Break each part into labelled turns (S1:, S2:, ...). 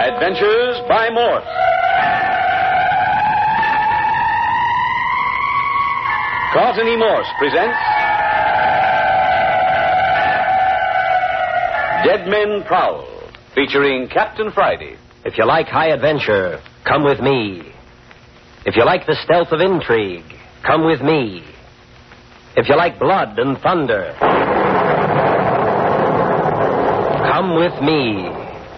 S1: Adventures by Morse. Carlton E. Morse presents Dead Men Prowl, featuring Captain Friday.
S2: If you like high adventure, come with me. If you like the stealth of intrigue, come with me. If you like blood and thunder, come with me.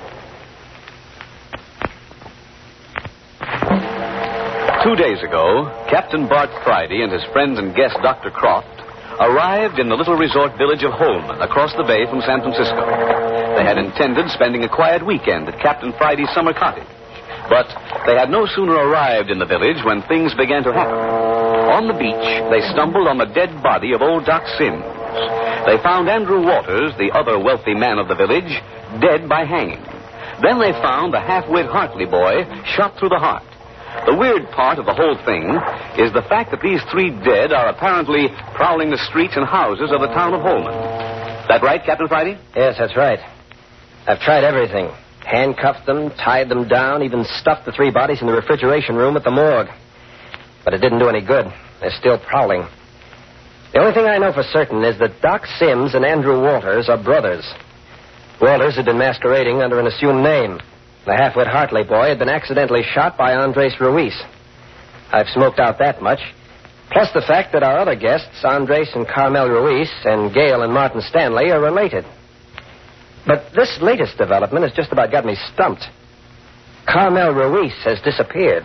S1: Two days ago, Captain Bart Friday and his friend and guest, Dr. Croft, arrived in the little resort village of Holman, across the bay from San Francisco. They had intended spending a quiet weekend at Captain Friday's summer cottage. But they had no sooner arrived in the village when things began to happen. On the beach, they stumbled on the dead body of old Doc Sims. They found Andrew Waters, the other wealthy man of the village, dead by hanging. Then they found the half-wit Hartley boy shot through the heart. The weird part of the whole thing is the fact that these three dead are apparently prowling the streets and houses of the town of Holman. That right, Captain Friday?
S2: Yes, that's right. I've tried everything. Handcuffed them, tied them down, even stuffed the three bodies in the refrigeration room at the morgue. But it didn't do any good. They're still prowling. The only thing I know for certain is that Doc Sims and Andrew Waters are brothers. Waters had been masquerading under an assumed name. The half-wit Hartley boy had been accidentally shot by Andres Ruiz. I've smoked out that much. Plus the fact that our other guests, Andres and Carmel Ruiz, and Gail and Martin Stanley, are related. But this latest development has just about got me stumped. Carmel Ruiz has disappeared.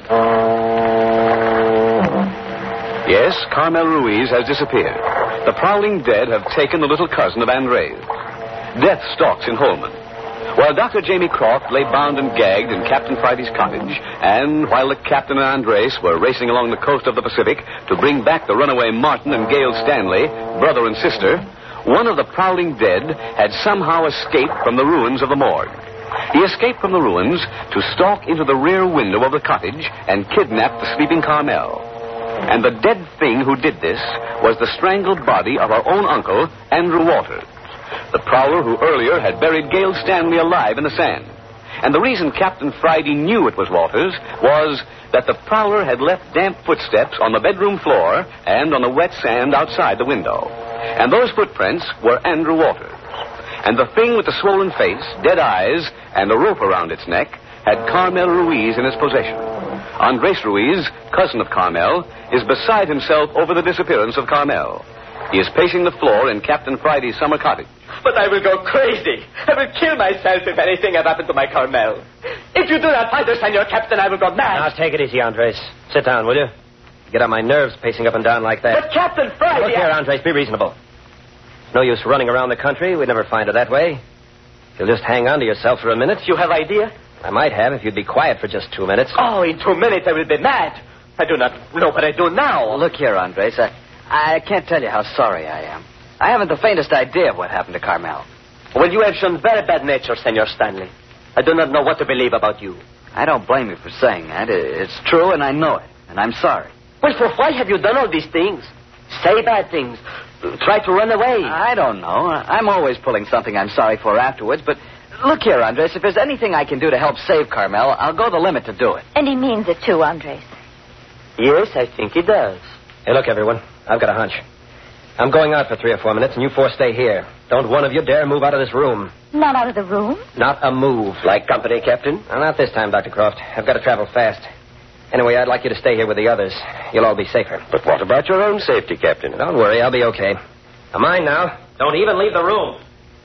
S1: Yes, Carmel Ruiz has disappeared. The prowling dead have taken the little cousin of Andres. Death stalks in Holman. While Dr. Jamie Croft lay bound and gagged in Captain Friday's cottage, and while the captain and Andres were racing along the coast of the Pacific to bring back the runaway Martin and Gail Stanley, brother and sister, one of the prowling dead had somehow escaped from the ruins of the morgue. He escaped from the ruins to stalk into the rear window of the cottage and kidnap the sleeping Carmel. And the dead thing who did this was the strangled body of our own uncle, Andrew Waters, the prowler who earlier had buried Gail Stanley alive in the sand. And the reason Captain Friday knew it was Waters was that the prowler had left damp footsteps on the bedroom floor and on the wet sand outside the window. And those footprints were Andrew Waters. And the thing with the swollen face, dead eyes, and a rope around its neck had Carmel Ruiz in its possession. Andres Ruiz, cousin of Carmel, is beside himself over the disappearance of Carmel. He is pacing the floor in Captain Friday's summer cottage.
S3: But I will go crazy. I will kill myself if anything had happened to my Carmel. If you do not find her, Senor Captain, I will go mad.
S2: Now, take it easy, Andres. Sit down, will you? Get on my nerves pacing up and down like that.
S3: But Captain Friday...
S2: Look here, Andres, be reasonable. No use running around the country. We'd never find her that way. You'll just hang on to yourself for a minute.
S3: You have idea?
S2: I might have if you'd be quiet for just 2 minutes.
S3: Oh, in 2 minutes I will be mad. I do not know what I do now.
S4: Well, look here, Andres. I can't tell you how sorry I am. I haven't the faintest idea of what happened to Carmel.
S3: Well, you have shown very bad nature, Senor Stanley. I do not know what to believe about you.
S4: I don't blame you for saying that. It's true, and I know it. And I'm sorry.
S3: Well, for why have you done all these things? Say bad things. Try to run away.
S4: I don't know. I'm always pulling something I'm sorry for afterwards. But look here, Andres. If there's anything I can do to help save Carmel, I'll go the limit to do it.
S5: And he means it too, Andres.
S3: Yes, I think he does.
S2: Hey, look, everyone. I've got a hunch. I'm going out for 3 or 4 minutes, and you four stay here. Don't one of you dare move out of this room.
S5: Not out of the room?
S2: Not a move.
S3: Like company, Captain?
S2: Well, not this time, Dr. Croft. I've got to travel fast. Anyway, I'd like you to stay here with the others. You'll all be safer.
S3: But what about your own safety, Captain?
S2: Don't worry, I'll be okay. Now, mind now. Don't even leave the room.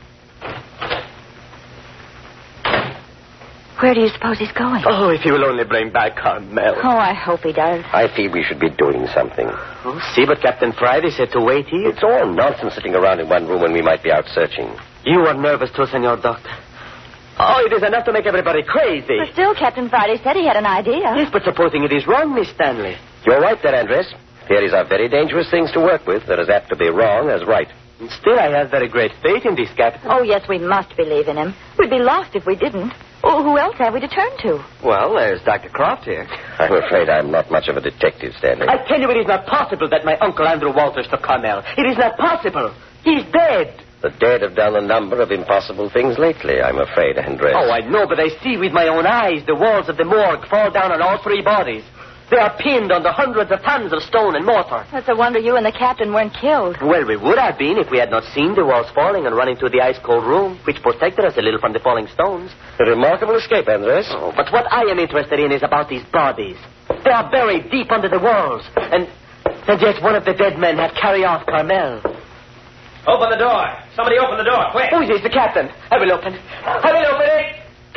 S5: Where do you suppose he's going?
S3: Oh, if he will only bring back Carmel.
S5: Oh, I hope he does.
S3: I feel we should be doing something. Oh, see, but Captain Friday said to wait here. It's all nonsense sitting around in one room when we might be out searching. You are nervous too, Senor Doctor. Oh, it is enough to make everybody crazy.
S5: But still, Captain Friday said he had an idea.
S3: Yes, but supposing it is wrong, Miss Stanley.
S6: You're right there, Andres. Theories are very dangerous things to work with. They're as apt to be wrong as right.
S3: Still, I have very great faith in this captain.
S5: Oh, yes, we must believe in him. We'd be lost if we didn't. Oh, who else have we to turn to?
S4: Well, there's Dr. Croft here.
S6: I'm afraid I'm not much of a detective, Stanley.
S3: I tell you, it is not possible that my Uncle Andrew Walters took Carmel. It is not possible. He's dead.
S6: The dead have done a number of impossible things lately, I'm afraid, Andres.
S3: Oh, I know, but I see with my own eyes the walls of the morgue fall down on all three bodies. They are pinned under hundreds of tons of stone and mortar.
S5: That's a wonder you and the captain weren't killed.
S3: Well, we would have been if we had not seen the walls falling and run into the ice-cold room, which protected us a little from the falling stones.
S6: A remarkable escape, Andres.
S3: Oh, but what I am interested in is about these bodies. They are buried deep under the walls, and yet one of the dead men had carried off Carmel.
S2: Open the door. Somebody open the door, quick.
S3: Who is this? The captain. I will open. I will open it.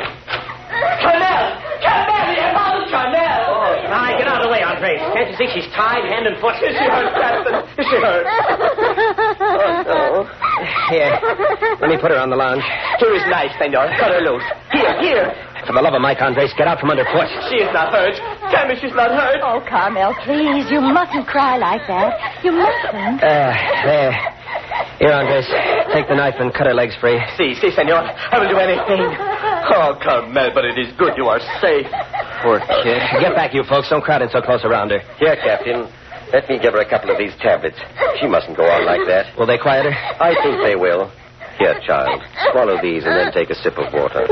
S3: Carmel! Carmel! You found Carmel!
S2: All right, get out of the way, Andres. Can't you see she's tied hand and foot?
S3: Is she hurt, Captain? Is she hurt?
S2: Oh, no. Here. Let me put her on the lounge.
S3: Here is knife, senor. Cut her loose. Here.
S2: For the love of Mike, Andres, get out from underfoot.
S3: She is not hurt. Tell me she's not hurt.
S5: Oh, Carmel, please. You mustn't cry like that. You mustn't.
S2: There. Here, Andres. Take the knife and cut her legs free.
S3: Si, senor. I will do anything. Oh, Carmel, but it is good you are safe.
S2: Poor kid. Get back, you folks. Don't crowd in so close around her.
S6: Here, Captain. Let me give her a couple of these tablets. She mustn't go on like that.
S2: Will they quiet her?
S6: I think they will. Here, child. Swallow these and then take a sip of water.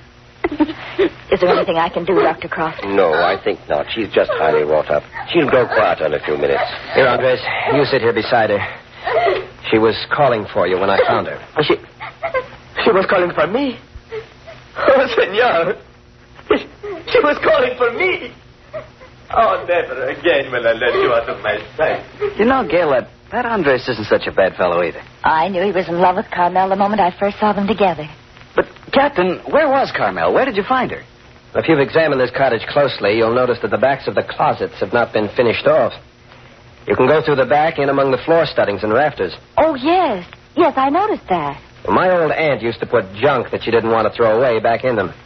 S5: Is there anything I can do, Dr. Croft?
S6: No, I think not. She's just highly wrought up. She'll grow quieter in a few minutes.
S2: Here, Andres. You sit here beside her. She was calling for you when I found her.
S3: She was calling for me. Oh, senor. She was calling for me. Oh, never again will I let you out of my sight.
S4: You know, Gail, that Andres isn't such a bad fellow either.
S5: I knew he was in love with Carmel the moment I first saw them together.
S4: But, Captain, where was Carmel? Where did you find her?
S2: If you've examined this cottage closely, you'll notice that the backs of the closets have not been finished off. You can go through the back in among the floor studdings and rafters.
S5: Oh, yes. Yes, I noticed that.
S2: Well, my old aunt used to put junk that she didn't want to throw away back in them.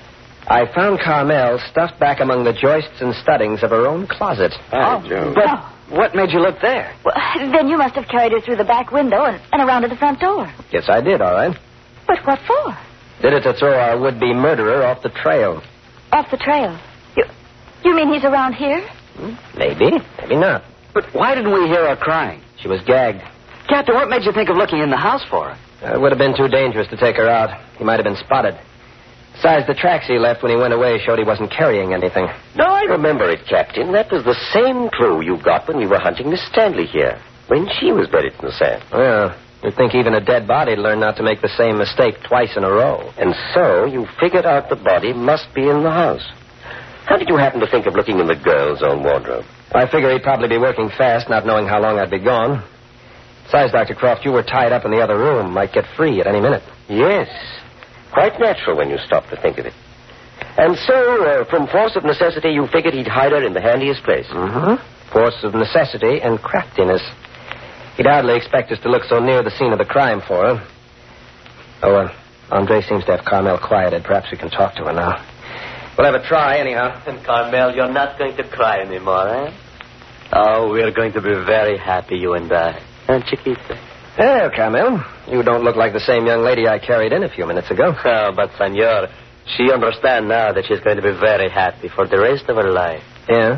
S2: I found Carmel stuffed back among the joists and studdings of her own closet.
S4: But what made you look there?
S5: Well, then you must have carried her through the back window and around to the front door.
S2: Yes, I did, all right.
S5: But what for?
S2: Did it to throw our would-be murderer off the trail.
S5: Off the trail? You mean he's around here?
S2: Maybe. Maybe not.
S4: But why didn't we hear her crying?
S2: She was gagged.
S4: Captain, what made you think of looking in the house for her?
S2: It would have been too dangerous to take her out. He might have been spotted. Besides, the tracks he left when he went away showed he wasn't carrying anything.
S6: No, I remember it, Captain. That was the same clue you got when we were hunting Miss Stanley here, when she was buried in the sand.
S2: Well, you'd think even a dead body'd learn not to make the same mistake twice in a row.
S6: And so you figured out the body must be in the house. How did you happen to think of looking in the girl's own wardrobe?
S2: I figure he'd probably be working fast, not knowing how long I'd be gone. Besides, Dr. Croft, you were tied up in the other room. Might get free at any minute.
S6: Yes. Quite natural when you stop to think of it. And so, from force of necessity, you figured he'd hide her in the handiest place.
S2: Mm-hmm. Force of necessity and craftiness. He'd hardly expect us to look so near the scene of the crime for her. Oh, Andre seems to have Carmel quieted. Perhaps we can talk to her now. We'll have a try, anyhow.
S3: And, Carmel, you're not going to cry anymore, eh? Oh, we're going to be very happy, you and I. And Chiquita.
S2: Well, Carmel, you don't look like the same young lady I carried in a few minutes ago.
S3: Oh, but, senor, she understands now that she's going to be very happy for the rest of her life.
S2: Yeah?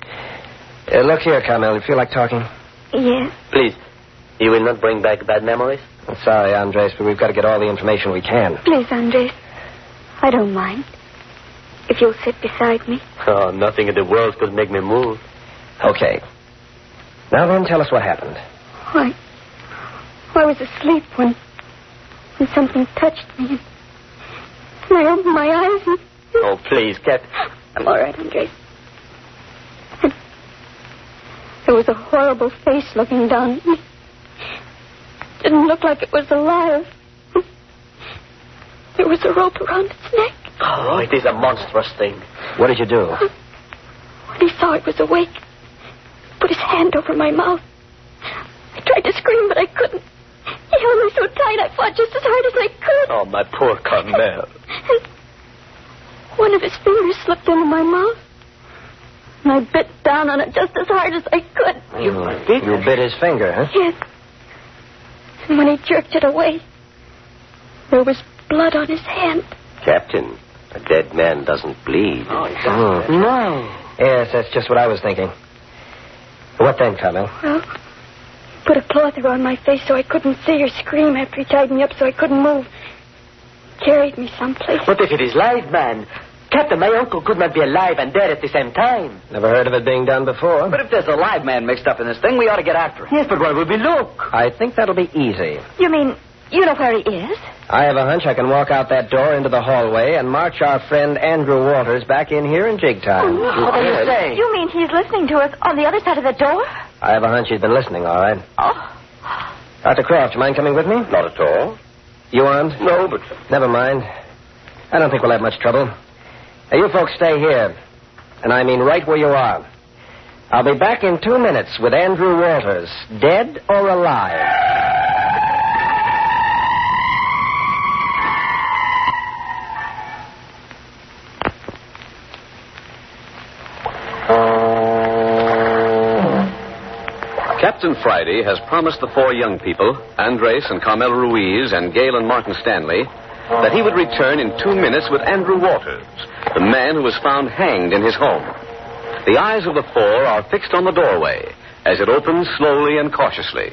S2: Look here, Carmel. You feel like talking?
S5: Yes.
S3: Please, you will not bring back bad memories?
S2: I'm sorry, Andres, but we've got to get all the information we can.
S7: Please, Andres. I don't mind. If you'll sit beside me.
S3: Oh, nothing in the world could make me move.
S2: Okay. Now then, tell us what happened.
S7: I was asleep when something touched me. And I opened my eyes and...
S3: Oh, please, Captain.
S7: I'm all right, Andres. And there was a horrible face looking down at me. Didn't look like it was alive. There was a rope around its neck.
S3: Oh, it is a monstrous thing.
S2: What did you do?
S7: When he saw I was awake, he put his hand over my mouth. I tried to scream, but I couldn't. He held me so tight, I fought just as hard as I could.
S3: Oh, my poor Carmel.
S7: And one of his fingers slipped into my mouth. And I bit down on it just as hard as I could.
S2: You bit his finger, huh?
S7: Yes. And when he jerked it away, there was blood on his hand.
S6: Captain, a dead man doesn't bleed.
S2: No. Yes, that's just what I was thinking. What then, Carmel?
S7: Well, Put a cloth around my face so I couldn't see or scream after he tied me up so I couldn't move. Carried me someplace.
S3: But if it is live, man, Captain, my uncle could not be alive and dead at the same time.
S2: Never heard of it being done before.
S4: But if there's a live man mixed up in this thing, we ought to get after him.
S3: Yes, but where will we look?
S2: I think that'll be easy.
S5: You mean you know where he is?
S2: I have a hunch I can walk out that door into the hallway and march our friend Andrew Walters back in here in jig time.
S4: What are you saying?
S5: You mean he's listening to us on the other side of the door?
S2: I have a hunch he's been listening, all right.
S5: Oh.
S2: Dr. Croft, you mind coming with me?
S6: Not at all.
S2: You aren't?
S6: No, but...
S2: Never mind. I don't think we'll have much trouble. Now, you folks stay here. And I mean right where you are. I'll be back in 2 minutes with Andrew Walters, dead or alive.
S1: Captain Friday has promised the 4 young people, Andres and Carmel Ruiz and Gail and Martin Stanley, that he would return in 2 minutes with Andrew Walters, the man who was found hanged in his home. The eyes of the 4 are fixed on the doorway as it opens slowly and cautiously.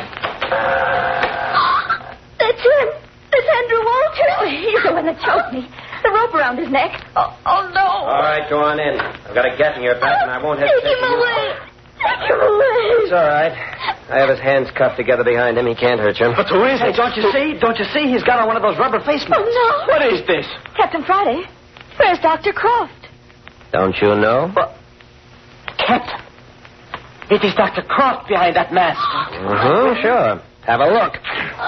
S7: That's him. That's Andrew Walters.
S5: Oh, he's the one that choked me. The rope around his neck. Oh, no.
S2: All right, go on in. I've got a gas in your back, and I won't hesitate.
S7: Take him away. Take him away.
S2: It's all right. I have his hands cuffed together behind him. He can't hurt you.
S3: But who is
S4: Hey,
S3: it?
S4: don't you see? Don't you see? He's got on one of those rubber face masks.
S7: Oh, no.
S3: What is this?
S5: Captain Friday, where's Dr. Croft?
S2: Don't you know?
S3: Captain. It is Dr. Croft behind that mask.
S2: Sure. Have a look.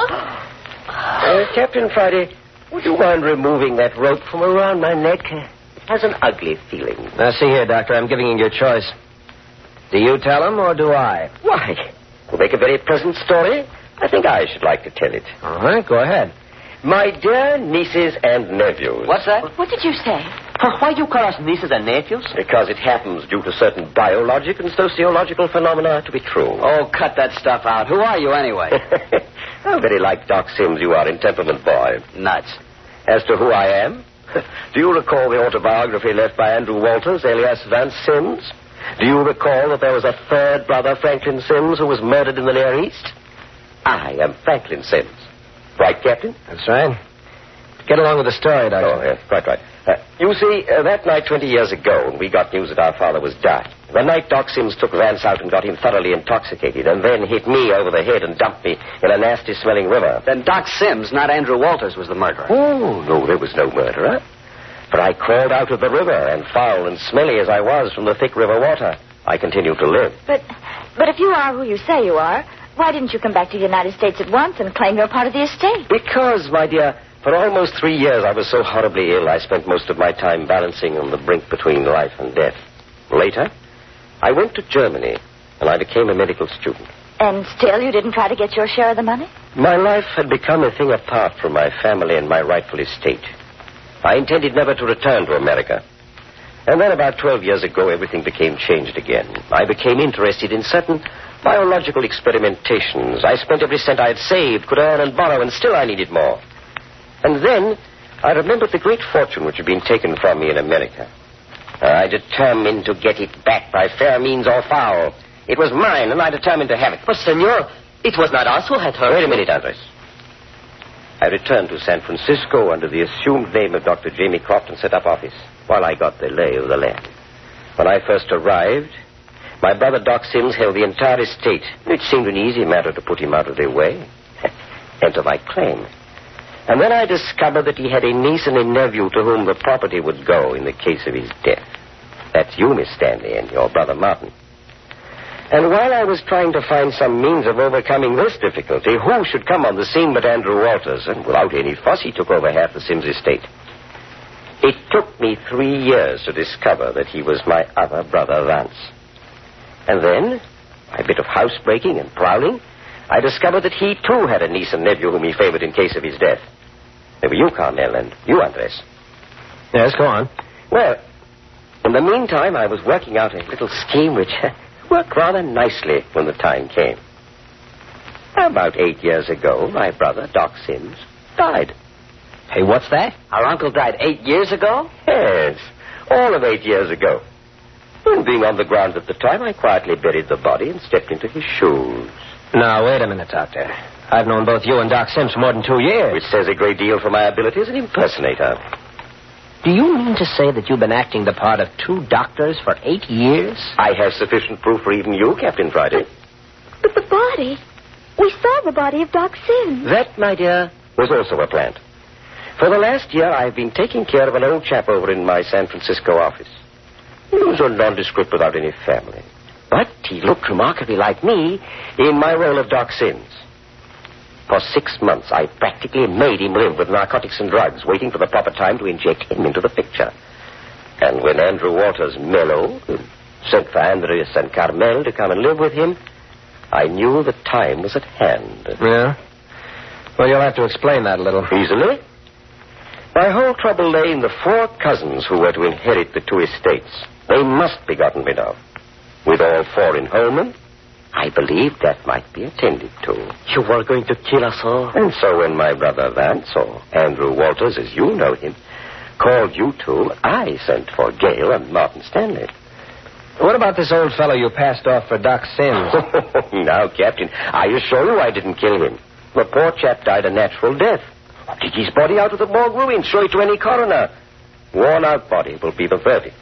S6: Captain Friday, would you mind removing that rope from around my neck? It has an ugly feeling.
S2: Now, see here, Doctor. I'm giving you your choice. Do you tell him or do I?
S6: Why? It'll make a very pleasant story. I think I should like to tell it.
S2: All right, go ahead.
S6: My dear nieces and nephews.
S4: What's that?
S5: What did you say?
S3: Why do you call us nieces and nephews?
S6: Because it happens due to certain biologic and sociological phenomena to be true.
S4: Oh, cut that stuff out. Who are you anyway?
S6: How very like Doc Sims you are in Temperament Boy.
S4: Nuts.
S6: As to who I am, do you recall the autobiography left by Andrew Walters, alias Vance Sims? Do you recall that there was a third brother, Franklin Sims, who was murdered in the Near East? I am Franklin Sims. Right, Captain?
S2: That's right. Get along with the story, Doctor.
S6: Oh, yes, quite right. You see, that night 20 years ago, when we got news that our father was dead, the night Doc Sims took Vance out and got him thoroughly intoxicated and then hit me over the head and dumped me in a nasty-smelling river.
S4: Then Doc Sims, not Andrew Walters, was the murderer.
S6: Oh, no, there was no murderer. But I crawled out of the river, and foul and smelly as I was from the thick river water, I continued to live.
S5: But if you are who you say you are, why didn't you come back to the United States at once and claim you're part of the estate?
S6: Because, my dear, for almost 3 years I was so horribly ill I spent most of my time balancing on the brink between life and death. Later, I went to Germany, and I became a medical student.
S5: And still you didn't try to get your share of the money?
S6: My life had become a thing apart from my family and my rightful estate. I intended never to return to America. And then about 12 years ago, everything became changed again. I became interested in certain biological experimentations. I spent every cent I had saved, could earn and borrow, and still I needed more. And then I remembered the great fortune which had been taken from me in America. I determined to get it back by fair means or foul. It was mine, and I determined to have it.
S3: But, senor, it was not us who had heard.
S6: Wait a minute, Andres. I returned to San Francisco under the assumed name of Dr. Jamie Croft and set up office while I got the lay of the land. When I first arrived, my brother Doc Sims held the entire estate. It seemed an easy matter to put him out of their way. Enter my claim. And then I discovered that he had a niece and a nephew to whom the property would go in the case of his death. That's you, Miss Stanley, and your brother Martin. And while I was trying to find some means of overcoming this difficulty, who should come on the scene but Andrew Walters? And without any fuss, he took over half the Sims estate. It took me 3 years to discover that he was my other brother, Vance. And then, by a bit of housebreaking and prowling, I discovered that he, too, had a niece and nephew whom he favored in case of his death. They were you, Carmel, and you, Andres.
S2: Yes, go on.
S6: Well, in the meantime, I was working out a little scheme which worked rather nicely when the time came. About 8 years ago, my brother, Doc Sims, died.
S2: Hey, what's that?
S4: Our uncle died 8 years ago?
S6: Yes, all of 8 years ago. And being on the ground at the time, I quietly buried the body and stepped into his shoes.
S2: Now, wait a minute, Doctor. I've known both you and Doc Sims for more than 2 years.
S6: Which says a great deal for my ability as an impersonator.
S2: Do you mean to say that you've been acting the part of 2 doctors for 8 years?
S6: I have sufficient proof for even you, Captain Friday.
S7: But the body. We saw the body of Doc Sims.
S6: That, my dear, was also a plant. For the last year, I've been taking care of an old chap over in my San Francisco office. He was a nondescript without any family. But he looked remarkably like me in my role of Doc Sims. For 6 months, I practically made him live with narcotics and drugs, waiting for the proper time to inject him into the picture. And when Andrew Walters mellowed and sent for Andres and Carmel to come and live with him, I knew the time was at hand.
S2: Yeah? Well, you'll have to explain that a little.
S6: Easily. My whole trouble lay in the 4 cousins who were to inherit the 2 estates. They must be gotten rid of. With all 4 in Holman, I believed that might be attended to.
S3: You were going to kill us all?
S6: And so when my brother Vance, or Andrew Walters, as you know him, called you 2, I sent for Gale and Martin Stanley.
S2: What about this old fellow you passed off for Doc Sims?
S6: Now, Captain, I assure you I didn't kill him. The poor chap died a natural death. Dig his body out of the morgue ruin, show it to any coroner. Worn-out body will be the verdict.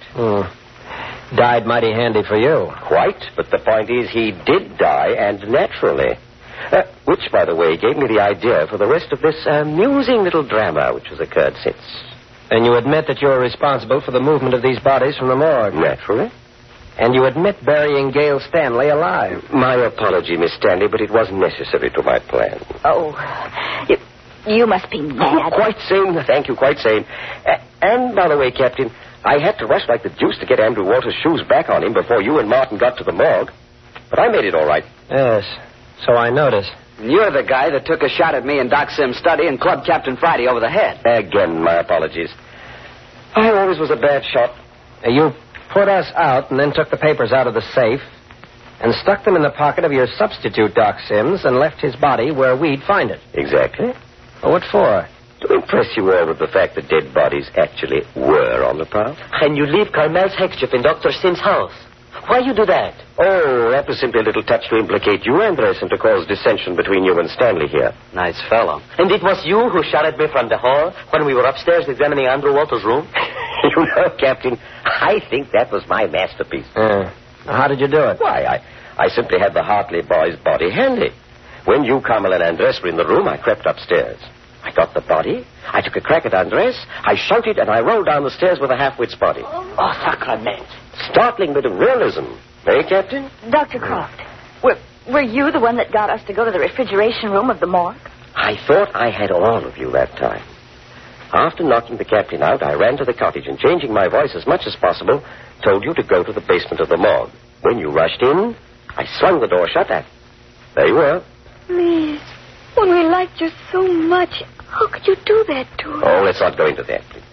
S2: Died mighty handy for you.
S6: Quite, but the point is he did die, and naturally. Which, by the way, gave me the idea for the rest of this amusing little drama which has occurred since.
S2: And you admit that you're responsible for the movement of these bodies from the morgue?
S6: Naturally.
S2: And you admit burying Gale Stanley alive?
S6: My apology, Miss Stanley, but it wasn't necessary to my plan.
S5: Oh, you must be mad.
S6: Quite sane. Thank you, quite sane. And, by the way, Captain, I had to rush like the deuce to get Andrew Walters' shoes back on him before you and Martin got to the morgue. But I made it all right.
S2: Yes, so I noticed.
S4: You're the guy that took a shot at me in Doc Sims' study and clubbed Captain Friday over the head.
S6: Again, my apologies. I always was a bad shot.
S2: You put us out and then took the papers out of the safe and stuck them in the pocket of your substitute, Doc Sims, and left his body where we'd find it.
S6: Exactly.
S2: Well, what for?
S6: To impress you all with the fact that dead bodies actually were on the prowl.
S3: And you leave Carmel's handkerchief in Dr. Sims' house. Why you do that?
S6: Oh, that was simply a little touch to implicate you, Andres, and to cause dissension between you and Stanley here.
S4: Nice fellow.
S3: And it was you who shot at me from the hall when we were upstairs examining Andrew Walters' room?
S6: You know, Captain, I think that was my masterpiece.
S2: How did you do it?
S6: Why, I simply had the Hartley boy's body handy. When you, Carmel, and Andres were in the room, I crept upstairs. I got the body. I took a crack at Andres. I shouted, and I rolled down the stairs with a half-wit's body.
S3: Oh, sacrament.
S6: Startling bit of realism. Eh, Captain?
S5: Dr. Croft, were you the one that got us to go to the refrigeration room of the morgue?
S6: I thought I had all of you that time. After knocking the captain out, I ran to the cottage and, changing my voice as much as possible, told you to go to the basement of the morgue. When you rushed in, I swung the door shut and there you were.
S7: Please, when we liked you so much, how could you do that to us?
S6: Oh, let's not go into that, please.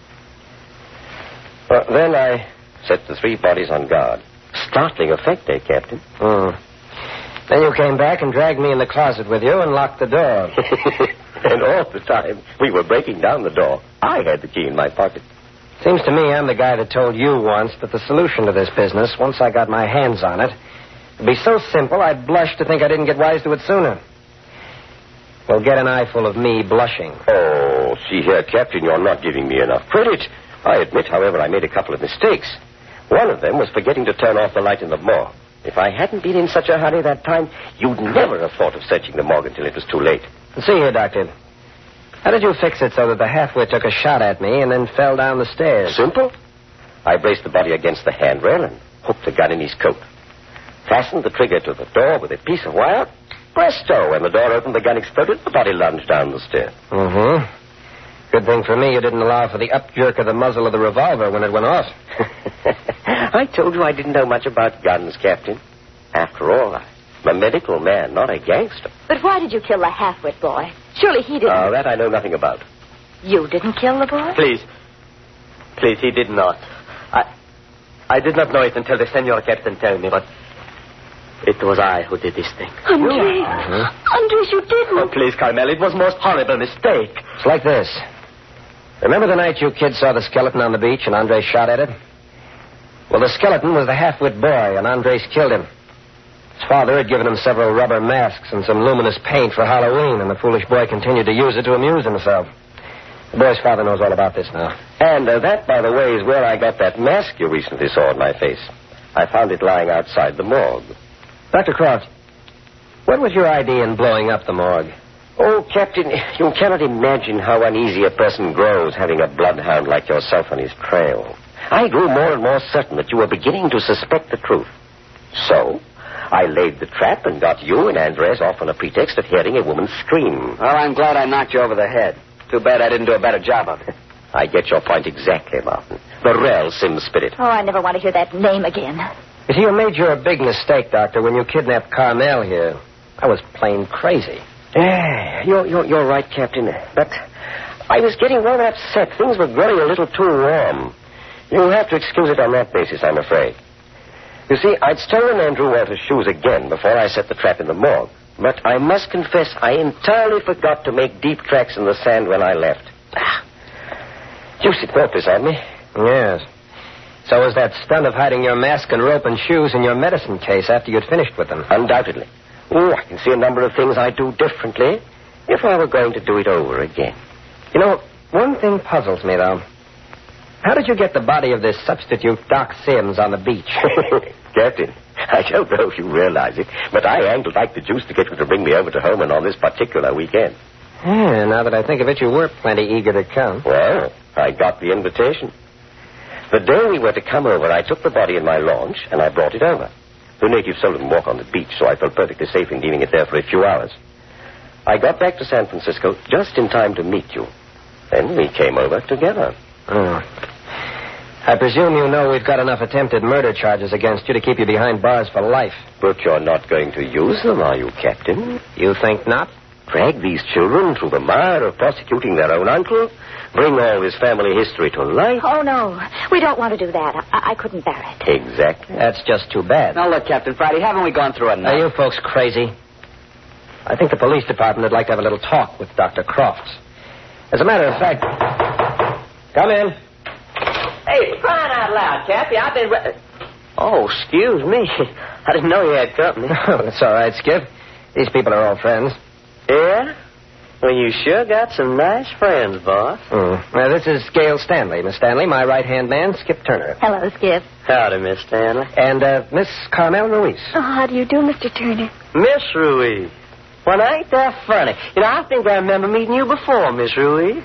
S6: Well, then I set the 3 bodies on guard. Startling effect, eh, Captain?
S2: Then you came back and dragged me in the closet with you and locked the door.
S6: And all the time we were breaking down the door, I had the key in my pocket.
S2: Seems to me I'm the guy that told you once that the solution to this business, once I got my hands on it, would be so simple I'd blush to think I didn't get wise to it sooner. Well, get an eyeful of me blushing.
S6: Oh, see here, Captain, you're not giving me enough credit. I admit, however, I made a couple of mistakes. One of them was forgetting to turn off the light in the morgue. If I hadn't been in such a hurry that time, you'd never have thought of searching the morgue until it was too late.
S2: See here, Doctor. How did you fix it so that the half-wit took a shot at me and then fell down the stairs?
S6: Simple. I braced the body against the handrail and hooked the gun in his coat. Fastened the trigger to the door with a piece of wire. Presto! When the door opened, the gun exploded, the body lunged down the stairs.
S2: Good thing for me you didn't allow for the up-jerk of the muzzle of the revolver when it went off.
S6: I told you I didn't know much about guns, Captain. After all, I'm a medical man, not a gangster.
S5: But why did you kill the half-wit boy? Surely he didn't.
S6: Oh, that I know nothing about.
S5: You didn't kill the boy?
S3: Please, he did not. I did not know it until the Senor Captain told me, but it was I who did this thing.
S7: Andres. Andres, you didn't.
S3: Oh, please, Carmel, it was most horrible mistake.
S2: It's like this. Remember the night you kids saw the skeleton on the beach and Andres shot at it? Well, the skeleton was the half-wit boy, and Andres killed him. His father had given him several rubber masks and some luminous paint for Halloween, and the foolish boy continued to use it to amuse himself. The boy's father knows all about this now.
S6: And that, by the way, is where I got that mask you recently saw on my face. I found it lying outside the morgue.
S2: Dr. Croft, what was your idea in blowing up the morgue?
S6: Oh, Captain, you cannot imagine how uneasy a person grows having a bloodhound like yourself on his trail. I grew more and more certain that you were beginning to suspect the truth. So, I laid the trap and got you and Andres off on a pretext of hearing a woman scream.
S4: Well, I'm glad I knocked you over the head. Too bad I didn't do a better job of it.
S6: I get your point exactly, Martin. The real Sim Spirit.
S5: Oh, I never want to hear that name again.
S2: You see, you made your big mistake, Doctor, when you kidnapped Carmel here. I was plain crazy.
S6: Yeah, you're right, Captain. But I was getting rather upset. Things were growing a little too warm. You'll have to excuse it on that basis, I'm afraid. You see, I'd stolen Andrew Walter's shoes again before I set the trap in the morgue. But I must confess I entirely forgot to make deep tracks in the sand when I left. Juicy thought this on me.
S2: Yes. So was that stunt of hiding your mask and rope and shoes in your medicine case after you'd finished with them?
S6: Undoubtedly. Oh, I can see a number of things I'd do differently if I were going to do it over again.
S2: You know, one thing puzzles me, though. How did you get the body of this substitute Doc Sims on the beach?
S6: Captain, I don't know if you realize it, but I angled like the juice to get you to bring me over to Holman on this particular weekend.
S2: Yeah, now that I think of it, you were plenty eager to come.
S6: Well, I got the invitation. The day we were to come over, I took the body in my launch, and I brought it over. The natives seldom walk on the beach, so I felt perfectly safe in leaving it there for a few hours. I got back to San Francisco just in time to meet you. Then we came over together.
S2: Oh. I presume you know we've got enough attempted murder charges against you to keep you behind bars for life.
S6: But you're not going to use them, are you, Captain?
S2: You think not?
S6: Drag these children through the mire of prosecuting their own uncle? Bring all his family history to light?
S5: Oh, no. We don't want to do that. I couldn't bear it.
S6: Exactly.
S2: That's just too bad.
S4: Now, look, Captain Friday, haven't we gone through enough?
S2: Are you folks crazy? I think the police department would like to have a little talk with Dr. Crofts. As a matter of fact... Come in.
S3: Hey, for crying out loud, Cappy, I've been... Oh, excuse me. I didn't know you had company.
S2: Oh, that's all right, Skip. These people are all friends.
S3: Yeah? Well, you sure got some nice friends, boss.
S2: Now, this is Gail Stanley. Miss Stanley, my right-hand man, Skip Turner.
S5: Hello, Skip.
S3: Howdy, Miss Stanley.
S2: And Miss Carmel Ruiz.
S7: Oh, how do you do, Mr. Turner?
S3: Miss Ruiz. Well, ain't that funny? You know, I think I remember meeting you before, Miss Ruiz.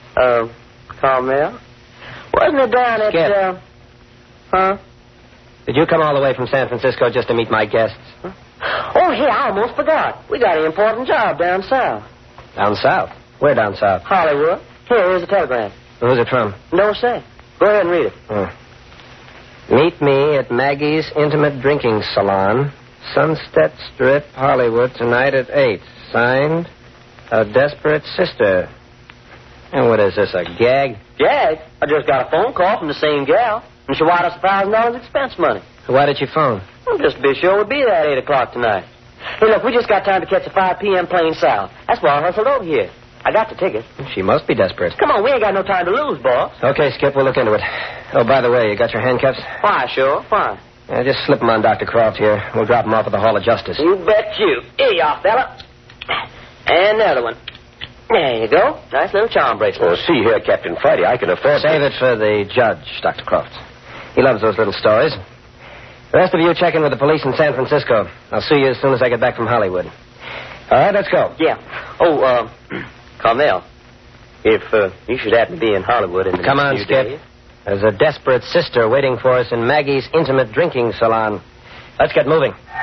S3: Carmel? Wasn't it down at,
S2: Skip.
S3: Huh?
S2: Did you come all the way from San Francisco just to meet my guests?
S3: Oh, hey, I almost forgot. We got an important job down south.
S2: Down south? Where down south?
S3: Hollywood. Here's a telegram.
S2: Who's it from?
S3: No say. Go ahead and read it.
S2: Meet me at Maggie's Intimate Drinking Salon, Sunset Strip, Hollywood, tonight at 8. Signed, A Desperate Sister. And what is this, a gag?
S3: Gag? I just got a phone call from the same gal, and she wanted us $1,000 expense money.
S2: Why did you phone?
S3: Well, just to be sure we'll be there at 8 o'clock tonight. Hey, look, we just got time to catch a 5 p.m. plane south. That's why I hustled over here. I got the ticket.
S2: She must be desperate.
S3: Come on, we ain't got no time to lose, boss.
S2: Okay, Skip, we'll look into it. Oh, by the way, you got your handcuffs?
S3: Why, sure, fine.
S2: Yeah, just slip them on Dr. Croft here. We'll drop them off at the Hall of Justice.
S3: You bet you. Here you are, fella. And another one. There you go. Nice little charm bracelet.
S6: Oh, see here, Captain Friday, I can afford...
S2: Save it for the judge, Dr. Croft. He loves those little stories. The rest of you check in with the police in San Francisco. I'll see you as soon as I get back from Hollywood. All right, let's go.
S3: Yeah. Oh, Carmel, if you should happen to be in Hollywood in the
S2: Come on,
S3: next
S2: Skip.
S3: few days...
S2: There's a desperate sister waiting for us in Maggie's Intimate Drinking Salon. Let's get moving.